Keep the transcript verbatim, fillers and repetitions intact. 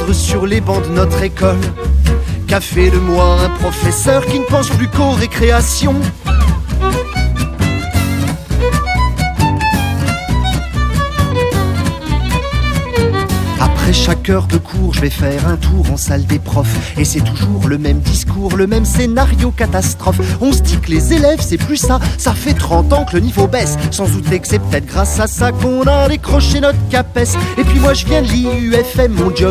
l'ordre sur les bancs de notre école. Qu'a fait de moi un professeur qui ne pense plus qu'aux récréations? Après chaque heure de cours, je vais faire un tour en salle des profs. Et c'est toujours le même discours, le même scénario catastrophe. On se dit que les élèves, c'est plus ça. Ça fait trente ans que le niveau baisse. Sans douter que c'est peut-être grâce à ça qu'on a décroché notre CAPES. Et puis moi je viens de l'I U F M, mon job